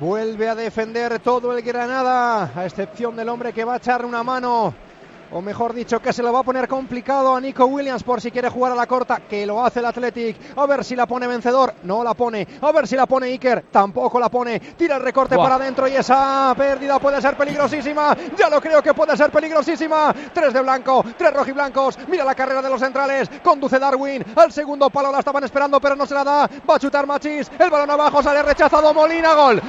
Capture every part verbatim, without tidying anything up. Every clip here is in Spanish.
Vuelve a defender todo el Granada, a excepción del hombre que va a echar una mano, o mejor dicho, que se lo va a poner complicado a Nico Williams por si quiere jugar a la corta, que lo hace el Athletic. A ver si la pone Vencedor, no la pone. A ver si la pone Iker, tampoco la pone. Tira el recorte wow. para adentro y esa pérdida puede ser peligrosísima. Ya lo creo que puede ser peligrosísima. Tres de blanco, tres rojiblancos. Mira la carrera de los centrales. Conduce Darwin al segundo palo, la estaban esperando pero no se la da. Va a chutar Machís, el balón abajo, sale rechazado Molina. Gol,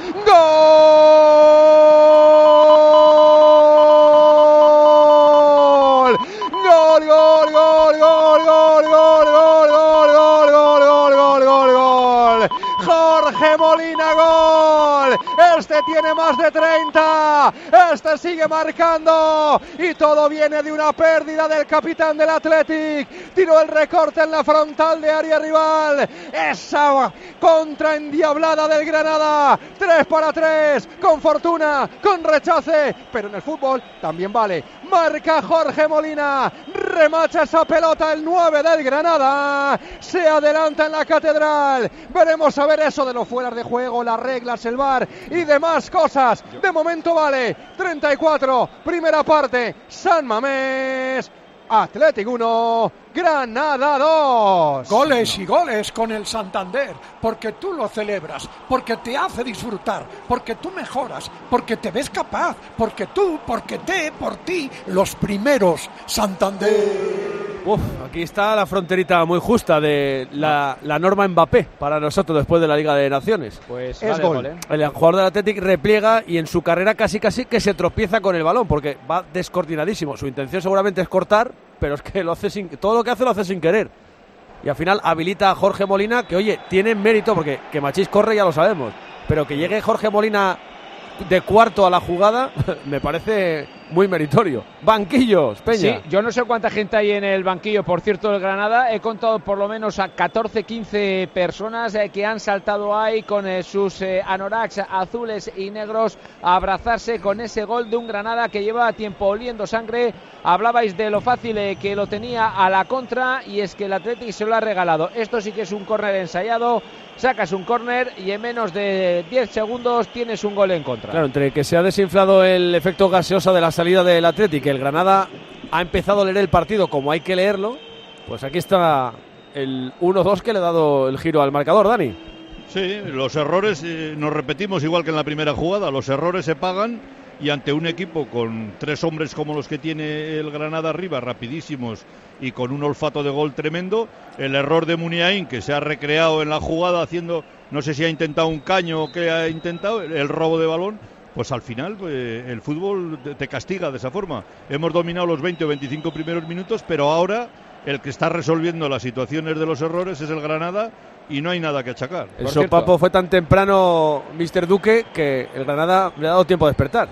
gol. Gol, gol, gol, gol, gol, gol, gol, gol, gol, gol, gol, gol, gol, gol. Jorge Molina, gol. Este tiene más de treinta. Este sigue marcando. Y todo viene de una pérdida del capitán del Athletic. Tiró el recorte en la frontal de área rival. Esa contra endiablada del Granada. tres para tres. Con fortuna, con rechace. Pero en el fútbol también vale. Marca Jorge Molina. Remacha esa pelota el nueve del Granada. Se adelanta en la Catedral. Veremos a ver eso de los fueras de juego, las reglas, el V A R y demás cosas. De momento vale treinta y cuatro, primera parte. San Mamés, Athletic uno, Granada dos. Goles y goles con el Santander, porque tú lo celebras, porque te hace disfrutar, porque tú mejoras, porque te ves capaz, porque tú, porque te, por ti, los primeros. Santander. Uf, aquí está la fronterita muy justa de la, la norma Mbappé para nosotros después de la Liga de Naciones. Pues es vale, gol. gol ¿eh? El jugador del Athletic repliega y en su carrera casi casi que se tropieza con el balón porque va descoordinadísimo. Su intención seguramente es cortar, pero es que lo hace sin, todo lo que hace lo hace sin querer. Y al final habilita a Jorge Molina, que oye, tiene mérito porque que Machís corre ya lo sabemos, pero que llegue Jorge Molina de cuarto a la jugada me parece muy meritorio. Banquillos, Peña. Sí, yo no sé cuánta gente hay en el banquillo, por cierto, del Granada. He contado por lo menos a catorce, quince personas eh, que han saltado ahí con eh, sus eh, anoraks azules y negros a abrazarse con ese gol de un Granada que lleva tiempo oliendo sangre. Hablabais de lo fácil eh, que lo tenía a la contra, y es que el Athletic se lo ha regalado. Esto sí que es un córner ensayado. Sacas un córner y en menos de diez segundos tienes un gol en contra. Claro, entre que se ha desinflado el efecto gaseosa de la salida del Athletic, el Granada ha empezado a leer el partido como hay que leerlo, pues aquí está el uno dos que le ha dado el giro al marcador, Dani. Sí, los errores, eh, nos repetimos igual que en la primera jugada, los errores se pagan, y ante un equipo con tres hombres como los que tiene el Granada arriba, rapidísimos y con un olfato de gol tremendo, el error de Muniain, que se ha recreado en la jugada haciendo, no sé si ha intentado un caño o qué ha intentado, el robo de balón, pues al final pues, el fútbol te castiga de esa forma. Hemos dominado los veinte o veinticinco primeros minutos, pero ahora el que está resolviendo las situaciones de los errores es el Granada y no hay nada que achacar. El sopapo fue tan temprano, mister Duque, que el Granada le ha dado tiempo a despertar.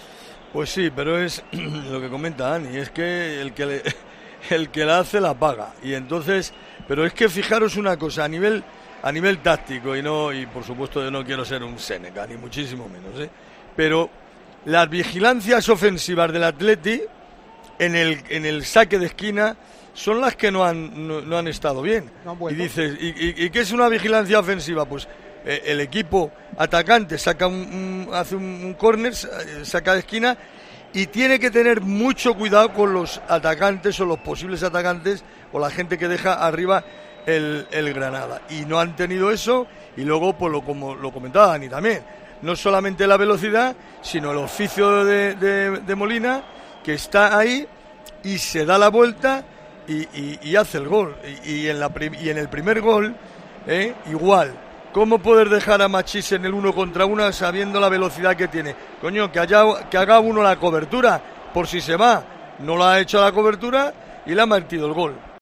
Pues sí, pero es lo que comenta Dani, es que el que le, el que la hace la paga. Y entonces, pero es que fijaros una cosa, a nivel a nivel táctico, y no y por supuesto yo no quiero ser un Seneca, ni muchísimo menos, ¿eh? Pero las vigilancias ofensivas del Atleti en el en el saque de esquina son las que no han no, no han estado bien. No, y dices, ¿y, y, ¿y qué es una vigilancia ofensiva? Pues eh, el equipo atacante saca un, un hace un, un córner, saca de esquina, y tiene que tener mucho cuidado con los atacantes o los posibles atacantes o la gente que deja arriba el, el Granada. Y no han tenido eso, y luego, pues lo, como lo comentaba Dani también, no solamente la velocidad, sino el oficio de, de, de Molina, que está ahí y se da la vuelta y, y, y hace el gol. Y, y, en la, y en el primer gol, eh, igual. ¿Cómo poder dejar a Machís en el uno contra uno sabiendo la velocidad que tiene? Coño, que, haya, que haga uno la cobertura, por si se va. No la ha hecho la cobertura y le ha metido el gol.